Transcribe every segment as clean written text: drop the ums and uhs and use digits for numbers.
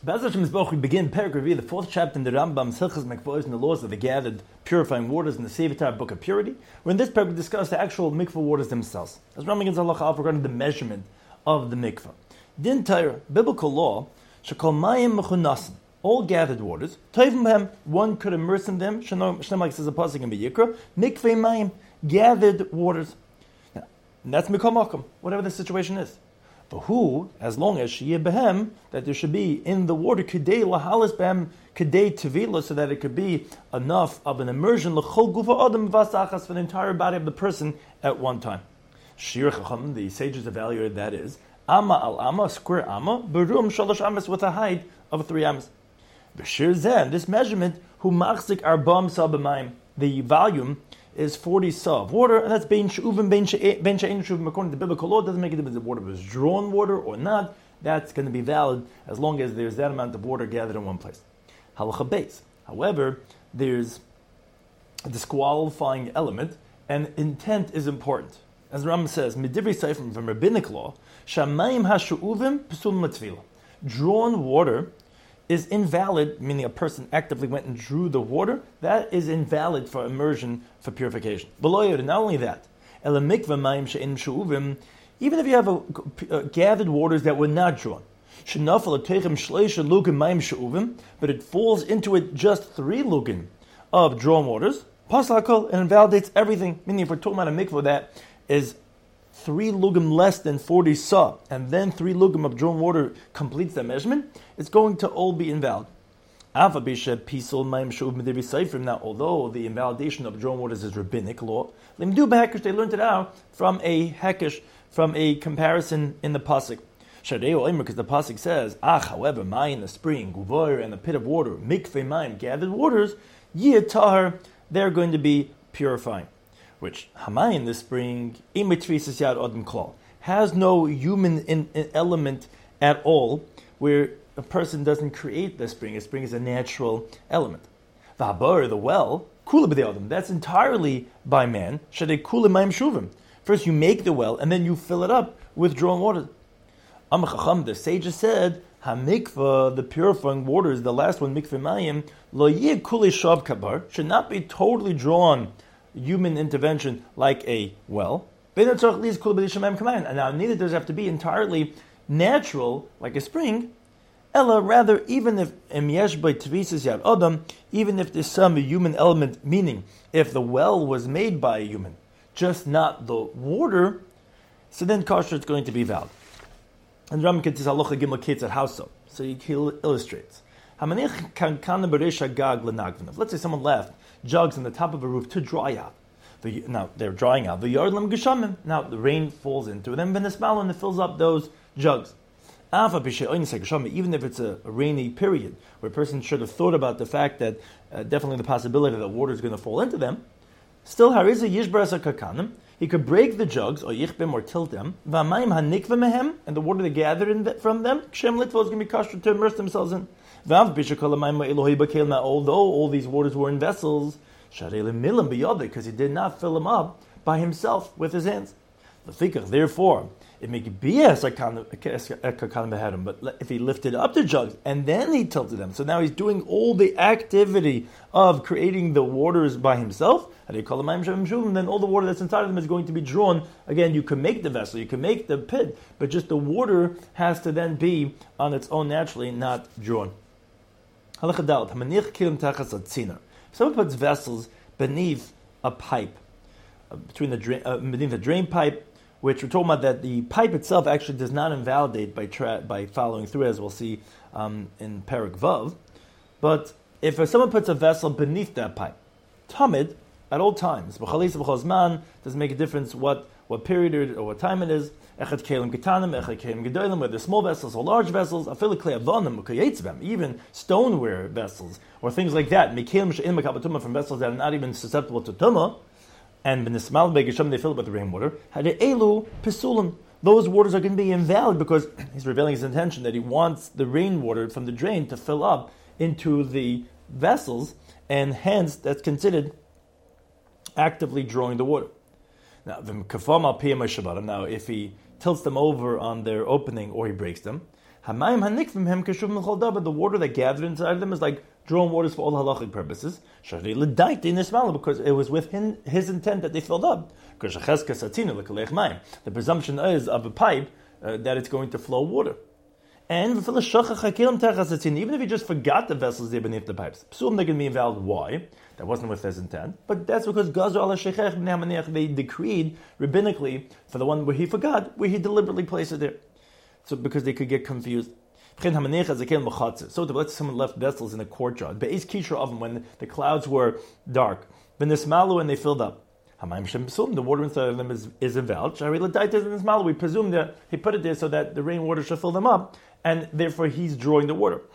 Be'ez Hashem Yisboch, we begin Perek Revi, the fourth chapter in the Rambam's Hilchos Mikvahos and the laws of the gathered purifying waters in the Sefer Book of Purity. Where in this Perek we discuss the actual mikvah waters themselves. As Rambam begins halacha alf regarding the measurement of the mikvah. Din Torah, biblical law, shekol mayim mechunasim, all gathered waters. Toivim behem, one could immerse in them. Shneim like says a pasuk in Vayikra, mikveh mayim, gathered waters. Now, and that's mikol makom, whatever the situation is. But who, as long as sheyeh behem, that there should be in the water kedei lahalis behem kedei tevila, so that it could be enough of an immersion l'chol gufa adam vasachas for the entire body of the person at one time. Shir Chacham, the sages evaluated that is amma al amma, square amma, berum shalosh amas, with a height of 3 amas. B'shir zen, this measurement, hu machzik arbam sabamayim, the volume is 40 sa of water, and that's bein she'uvim, bein she'ein she'uvim. According to biblical law, it doesn't make a difference if the water was drawn water or not. That's going to be valid as long as there's that amount of water gathered in one place. Halacha beis. However, there's a disqualifying element, and intent is important. As the Rambam says, midivri seifrim, from rabbinic law, shamayim hashu'uvim p'sul matvila. Drawn water is invalid, meaning a person actively went and drew the water. That is invalid for immersion, for purification. Not only that, even if you have gathered waters that were not drawn, but it falls into it just 3 lugin of drawn waters, and invalidates everything. Meaning, if we're talking about a mikvah that is 3 lugim less than 40 sa, and then 3 lugim of drawn water completes that measurement, it's going to all be invalid. Now, although the invalidation of drawn waters is rabbinic law, they learned it out from a hekesh, from a comparison in the pasuk. Because the pasuk says, however, mayim, the spring, guvor, and the pit of water, mikveh mayim, gathered waters, yitahar, they're going to be purifying. Which Hamayim, the spring, has no human element at all, where a person doesn't create the spring. A spring is a natural element. The well, that's entirely by man. First you make the well, and then you fill it up with drawn water. The sages said, Hamikvah, the purifying waters, the last one, mikveh mayim, lo yeh kuli shav kabar, should not be totally drawn human intervention like a well. And now neither does it have to be entirely natural like a spring. Ella, rather, even if even if there's some human element, meaning if the well was made by a human, just not the water, so then kosher is going to be valid. And Ram Ketz Halacha Gimel Ketzad, how so? So he illustrates. Let's say someone left jugs on the top of a roof to dry out. Now they're drying out. Now the rain falls into them, and it fills up those jugs. Even if it's a rainy period, where a person should have thought about the fact that definitely the possibility that water is going to fall into them, still he could break the jugs, or yichbim, or tilt them, and the water they gathered from them, Kshem Litva is going to be kosher to immerse themselves in. Although all these waters were in vessels, because he did not fill them up by himself with his hands. Therefore, it may be but if he lifted up the jugs and then he tilted them, so now he's doing all the activity of creating the waters by himself, then all the water that's inside of them is going to be drawn. Again, you can make the vessel, you can make the pit, but just the water has to then be on its own naturally, not drawn. Someone puts vessels beneath a pipe, beneath the drain pipe, which we're talking about that the pipe itself actually does not invalidate by following through, as we'll see in Perek Vav. But if someone puts a vessel beneath that pipe, tamid, at all times, doesn't make a difference what period or what time it is, whether small vessels or large vessels, even stoneware vessels, or things like that, from vessels that are not even susceptible to tumah, and they fill it with the rainwater, those waters are going to be invalid because he's revealing his intention that he wants the rainwater from the drain to fill up into the vessels, and hence that's considered actively drawing the water. Now, if he tilts them over on their opening or he breaks them, Hamayim hanikvim hem keshuv mechol davar. The water that gathered inside of them is like drawn waters for all halachic purposes. Sharei l'daiti nismala, because it was with his intent that they filled up. Because shecheska satzinu l'kalech mayim. The presumption is of a pipe that it's going to flow water. And even if he just forgot the vessels there beneath the pipes, psulim they can be invalid. Why? That wasn't with his intent. But that's because they decreed rabbinically for the one where he forgot, where he deliberately placed it there. So because they could get confused. So let's say someone left vessels in a courtyard. Be'ez kisha oven, when the clouds were dark. V'nismalu, and they filled up. The water inside of them is invalid. We presume that he put it there so that the rainwater should fill them up, and therefore he's drawing the water.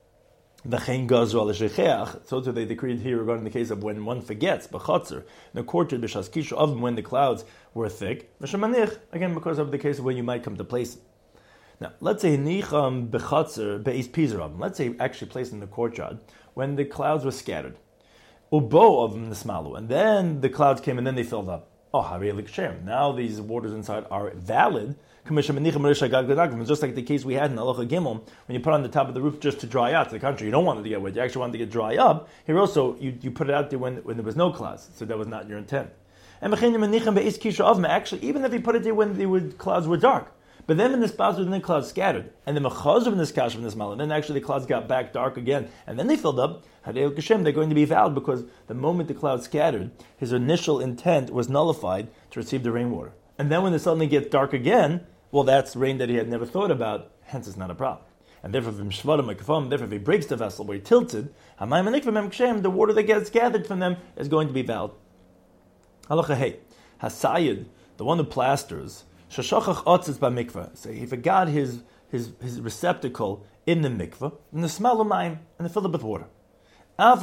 So too they decreed here regarding the case of when one forgets, b'chatzer, in the courtyard, b'shas kisha oven, when the clouds were thick. Again, because of the case of when you might come to place it. Now, let's say nicham b'chatzer be'is pizrav. Let's say actually placed in the courtyard when the clouds were scattered. Ubo of nismalu, and then the clouds came and then they filled up. Oh, harei l'kshem. Now these waters inside are valid. Just like the case we had in Halacha Gimel, when you put on the top of the roof just to dry out. To the contrary, you don't want it to get wet. You actually want it to get dry up. Here also, you put it out there when there was no clouds, so that was not your intent. And actually, even if you put it there when the clouds were dark. But then in this basur, then the clouds scattered, and the mechazor in this kash in this mal, and then actually the clouds got back dark again, and then they filled up. Hadei Kashem, they're going to be valid because the moment the clouds scattered, his initial intent was nullified to receive the rainwater. And then when it suddenly gets dark again, well, that's rain that he had never thought about. Hence, it's not a problem. And therefore, if he breaks the vessel where he tilted, the water that gets gathered from them is going to be valid. Halacha hey, Hasayid, the one who plasters. So he forgot his receptacle in the mikveh, and the smell of mine, and they filled it with water. Now,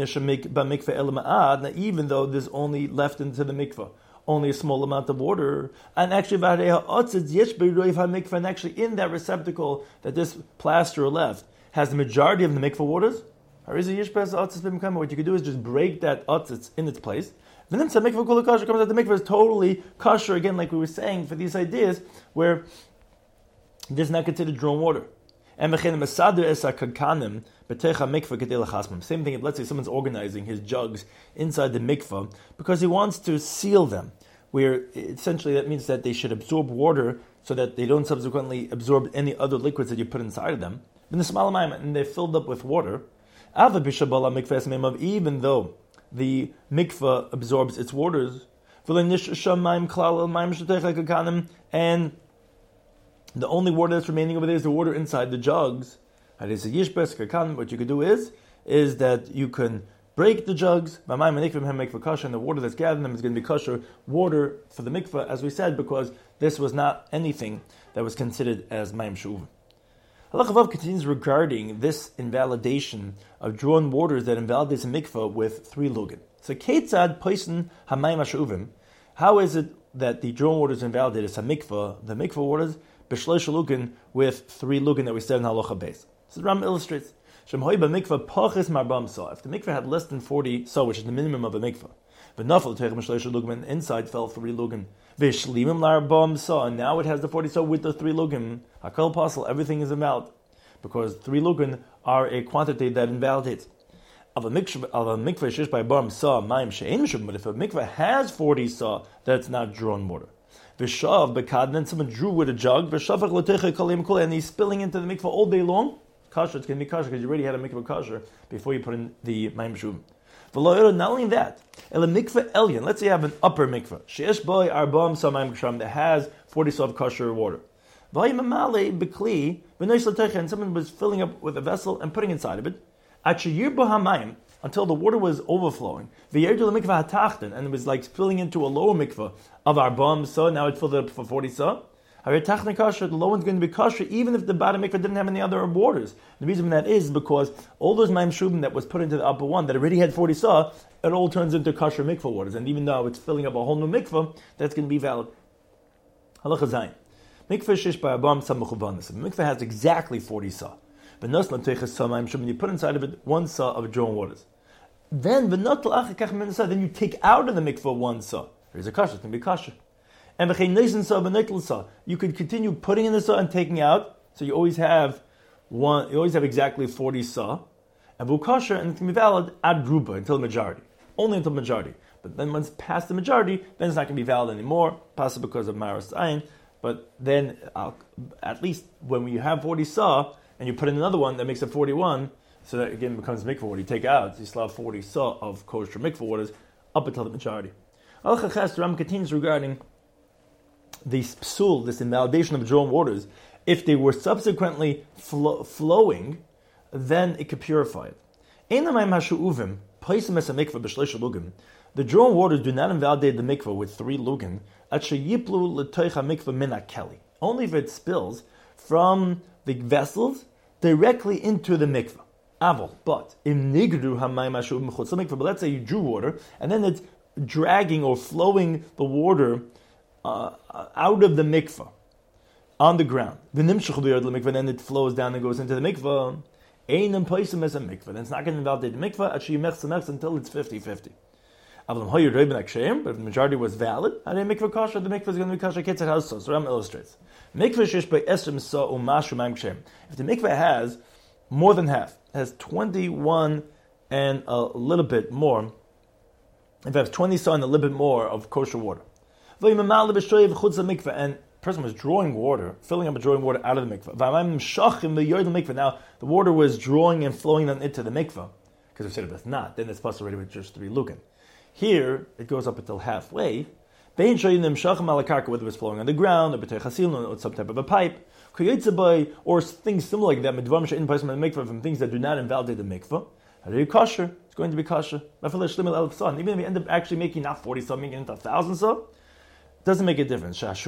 even though there's only left into the mikveh only a small amount of water, and actually, and actually in that receptacle that this plaster left has the majority of the mikveh waters. What you could do is just break that otzitz in its place. And then some mikveh kula kosher comes out. The mikveh is totally kosher again, like we were saying, for these ideas where this is not considered drawn water. And same thing if, let's say, someone's organizing his jugs inside the mikveh because he wants to seal them, where essentially that means that they should absorb water so that they don't subsequently absorb any other liquids that you put inside of them. And they're filled up with water. Even though the mikveh absorbs its waters, and the only water that's remaining over there is the water inside the jugs. What you could do is that you can break the jugs, and the water that's gathered in them is going to be kosher water for the mikveh, as we said, because this was not anything that was considered as mayim shuv. Halacha Vav continues regarding this invalidation of drawn waters that invalidates a mikveh with 3 lugin. So, Ketzad Poisen Hamayim Hashuvim, how is it that the drawn waters invalidate as a mikveh, the mikveh waters, B'shlosh lugin with 3 lugin that we said in Halacha Beis? So the Ram illustrates, Shem Hoi B'mikveh Pochis Marbam Sa. If the mikveh had less than 40 sa, which is the minimum of a mikveh, V'nafel Teichem B'shlosh lugin, inside fell 3 lugin. V'shlimim Larbam Sa, and now it has the 40 sa with the 3 lugin. Hakol Pasal, everything is invalid, because 3 lugin are a quantity that invalidates. But if a mikveh has 40 sa, that's not drawn water. V'shav b'kad, then someone drew with a jug, v'shavach l'teicha kolim kol, and he's spilling into the mikveh all day long. Kasher, it's going to be kasher because you already had a mikveh kasher before you put in the mayim shuvim. Not only that, el mikveh elyon. Let's say you have an upper mikveh, sheesh boy arbam sa mayim kasham, that has 40 sa of kasher water. V'ayimamale b'kli v'nois l'teicha, and someone was filling up with a vessel and putting inside of it. Achayir b'hamayim, until the water was overflowing. And it was like filling into a lower mikveh of arbam sa. Now it filled it up for 40 sa. The low one's going to be kosher even if the bottom mikveh didn't have any other waters. The reason for that is because all those mayim shubim that was put into the upper one that already had 40 sa, it all turns into kosher mikveh waters. And even though it's filling up a whole new mikveh, that's going to be valid. Halacha zayin. Mikveh shish by arbam sa mechuvanis. The mikveh has exactly 40 sa. But you put inside of it 1 sa of drawn waters. Then you take out of the mikveh 1 sa. There's a kasha, it can be kasha. And you could continue putting in the sa and taking out. So you always have exactly 40 sa, and v'hu kosher, and it can be valid ad gruba, until majority. Only until majority. But then once past the majority, then it's not going to be valid anymore, possibly because of maras ayin. But then, at least when you have 40 sa, and you put in another one that makes it 41, so that again becomes mikvah water. You take out, you still have 40 sa of kosher mikvah waters up until the majority. Halacha ches, the Ram continues regarding the psul, this invalidation of drawn waters. If they were subsequently flowing, then it could purify it. The drawn waters do not invalidate the mikvah with 3 lugin. Only if it spills from the vessels directly into the mikvah. But let's say you drew water and then it's dragging or flowing the water out of the mikvah on the ground. Then it flows down and goes into the mikvah. Then it's not going to invalidate the mikvah until it's 50-50. But if the majority was valid, the mikvah is going to be kosher. So Ram illustrates. If the mikveh has more than half, has 21 and a little bit more, if it has 20 sa and a little bit more of kosher water, and the person was drawing water, filling up and drawing water out of the mikveh. Now the water was drawing and flowing into the mikveh, because we said if it's not, then it's possible already with just 3 lukin. Here it goes up until halfway. Whether it's flowing on the ground, or some type of a pipe, or things similar like that, from things that do not invalidate the mikveh, kosher, it's going to be kosher. Even if you end up actually making not 40 sa, making it 1,000 sa, it doesn't make a difference. Because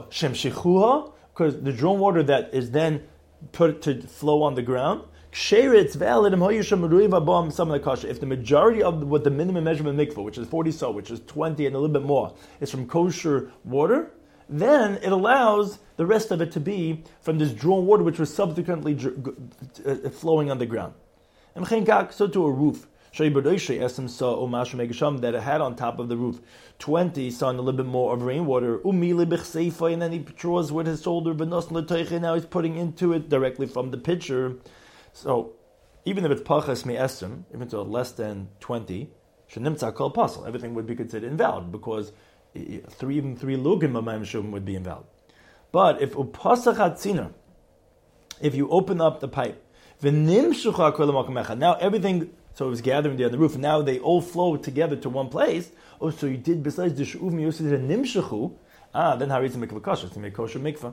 the drawn water that is then put to flow on the ground, it's valid if the majority of what the minimum measurement mikvah, which is 40 sa, which is 20 and a little bit more, is from kosher water, then it allows the rest of it to be from this drawn water which was subsequently flowing on the ground. And so to a roof that it had on top of the roof 20 sa and a little bit more of rainwater, and then he draws with his shoulder, now he's putting into it directly from the pitcher. So, even if it's pachas me'esrim, even to less than 20, shenimtza kol pasal, everything would be considered invalid because even 3 lugim of ma'am shum would be invalid. But if upasach hatzina, if you open up the pipe, now everything, so it was gathering there on the roof, and now they all flow together to one place. Oh, so you did besides the shu'uvim, you also did a nimshachu. Then how is it mikvah kosher? To make kosher mikvah.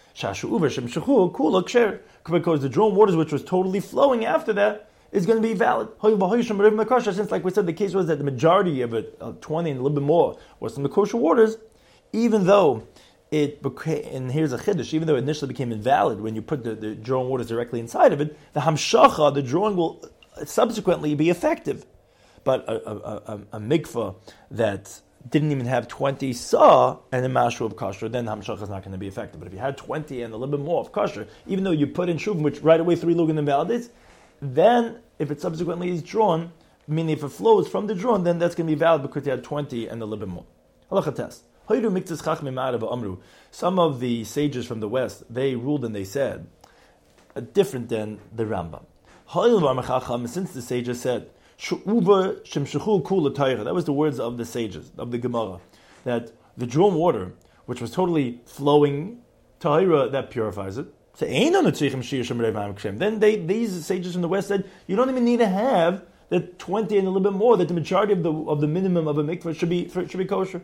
Because the drawn waters which was totally flowing after that is going to be valid. Since, like we said, the case was that the majority of it, 20 and a little bit more, was from the kosher waters, even though it became, and here's a chiddush, even though it initially became invalid when you put the drawn waters directly inside of it, the hamshacha, the drawing, will subsequently be effective. But a mikvah that didn't even have 20 sa and a mashu of kosher, then hamshach is not going to be effective. But if you had 20 and a little bit more of kosher, even though you put in shuvim, which right away 3 lugin invalidates, then if it subsequently is drawn, meaning if it flows from the drawn, then that's going to be valid because you had 20 and a little bit more. Halacha test. Some of the sages from the West, they ruled and they said, different than the Rambam. Since the sages said, that was the words of the sages, of the Gemara, that the drawn water, which was totally flowing, tahira, that purifies it. Then these sages from the West said, you don't even need to have the 20 and a little bit more, that the majority of the minimum of a mikveh should be kosher.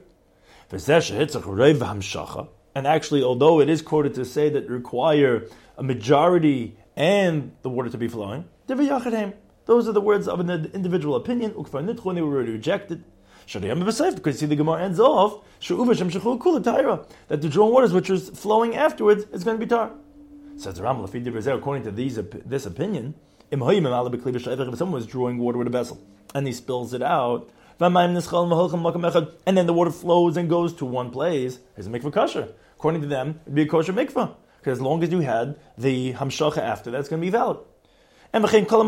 And actually, although it is quoted to say that require a majority and the water to be flowing, those are the words of an individual opinion. When they were already rejected. Because see, the Gemara ends off that the drawn waters which is flowing afterwards is going to be tar. Says the Rambam, according to this opinion, if someone was drawing water with a vessel and he spills it out, and then the water flows and goes to one place, it's a mikvah kosher. According to them, it'd be a kosher mikvah, because as long as you had the hamshacha after, that's going to be valid. And so to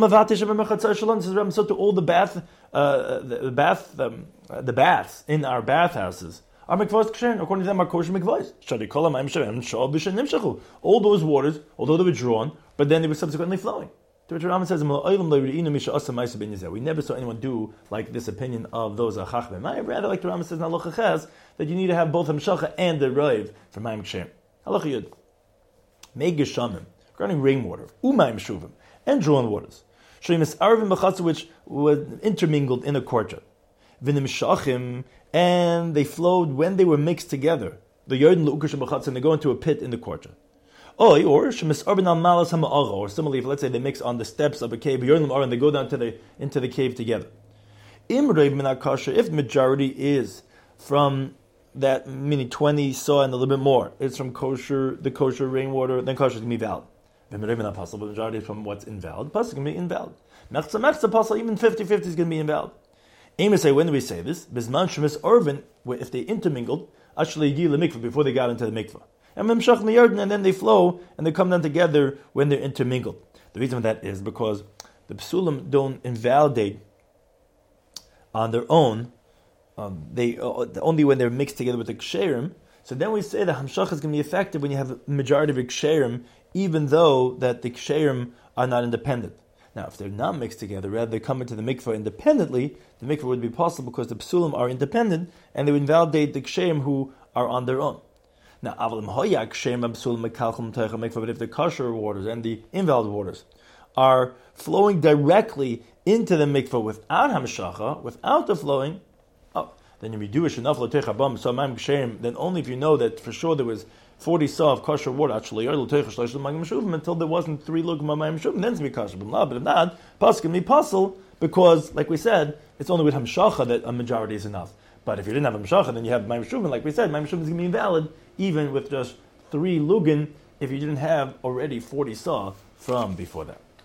all the baths in our bathhouses are mikvahs ksherim. According to them, are kosher mikvahs. Shadikola ma'im shem shal b'shen nimshachu. All those waters, although they were drawn, but then they were subsequently flowing. To which Rambam says, we never saw anyone do like this opinion of those achach b'mayim. Rather, like the Rambam says in Halacha Ches, that you need to have both hamshacha and the raiv for ma'im ksherim. Halacha Yud. Mei geshamim, regarding rainwater, u'mayim shuvim, and drawn waters. Sheimis arvim b'chatzu, which was intermingled in a courtyard. V'nim shachim, and they flowed when they were mixed together. The Yordan l'ukash b'chatzu, and they go into a pit in the courtyard. Or shemis arvin al malas hama'ara, or similarly, if let's say they mix on the steps of a cave, Yordan l'ar, and they go down into the cave together. Im reiv min hakasha, if the majority is from that, meaning 20 saw and a little bit more, it's from the kosher rainwater, then kosher is going to be valid. But the majority is from what's invalid, plus it's going to be invalid. Mechza pasal, even 50-50 is going to be invalid. Amos say, when do we say this? Bisman shemis arvin, if they intermingled, actually yigi lemikvah, before they got into the mikvah. And then they flow and they come down together when they're intermingled. The reason for that is because the psulim don't invalidate on their own. They only when they're mixed together with the ksherim. So then we say that hamshach is going to be effective when you have a majority of ksherim, even though that the ksherim are not independent. Now, if they're not mixed together, rather they come into the mikvah independently, the mikvah would be possible because the psulim are independent and they would invalidate the ksherim who are on their own. Now, but if the kosher waters and the invalid waters are flowing directly into the mikvah without hamshacha, without the flowing, then you do then only if you know that for sure there was 40 saw of kosher water actually until there wasn't 3 lugma mayim shuvim, then it's be kosher. But if not, pas can be puzzle because, like we said, it's only with hamshacha that a majority is enough. But if you didn't have hamshacha, then you have mayim shuvim. Like we said, mayim shuvim is going to be invalid even with just 3 lugin if you didn't have already 40 saw from before that.